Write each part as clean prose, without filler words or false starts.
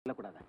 சொல்லக்கூடாது.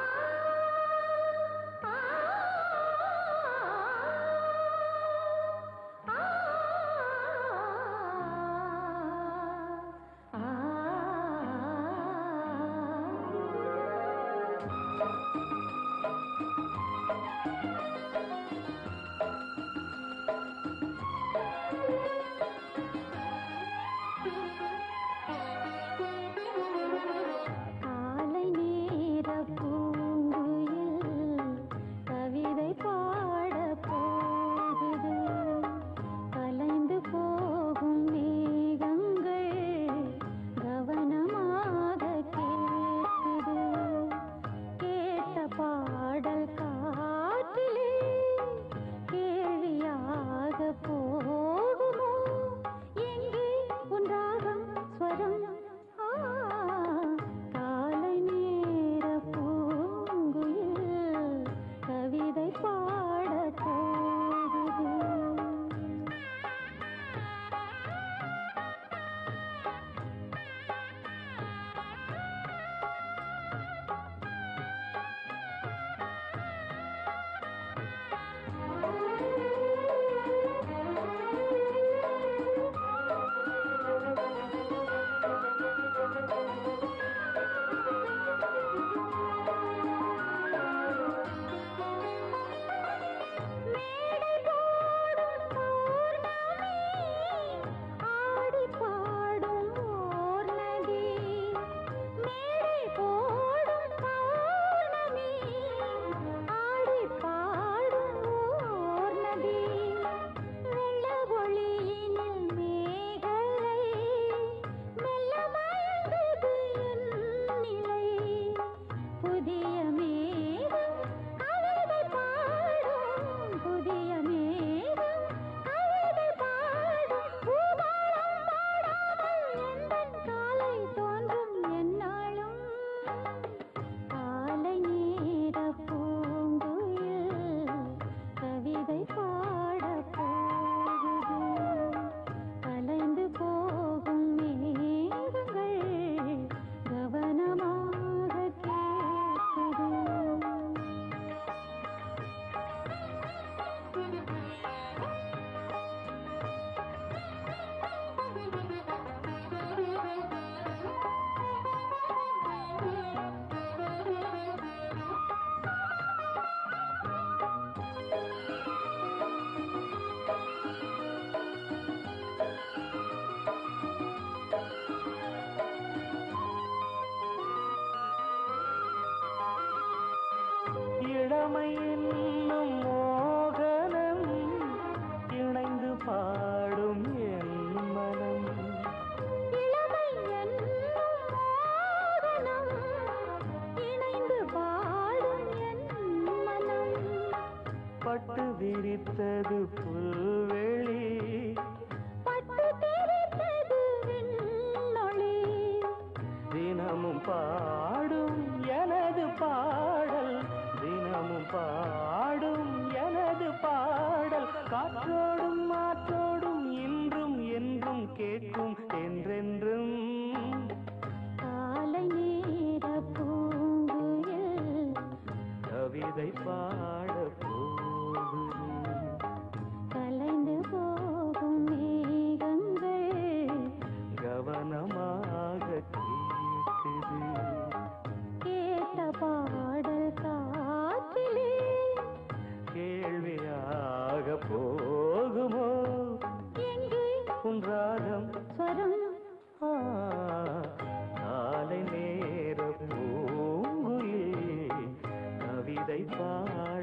இளமை என்னும் மோகனம் இணைந்து பாடும் என் மனம். இளமை என்னும் மோகனம் இணைந்து பாடும் என் மனம். பட்டு விரித்தது புல்வெளி, பட்டு தெரித்தது விண்ணொளி. தினமும் பாடும் எனது பாடல், தினமும் பாடும் எனது பாடல். காற்றோடும் மாற்றோடும் இன்றும் என்றும் கேட்கும் என்றென்றும். காலை நேர பூங்குயில் கவிதை பாட போகுது. கலைந்து போகும் மேகங்கள் கவனமாக கேட்குது. கேட்ட பாடல் காற்றிலே கேள்வியாக போகுமோ எங்கே உன் ராகம் ஸ்வரம்? காலை நேர பூங்குயில் கவிதை பாட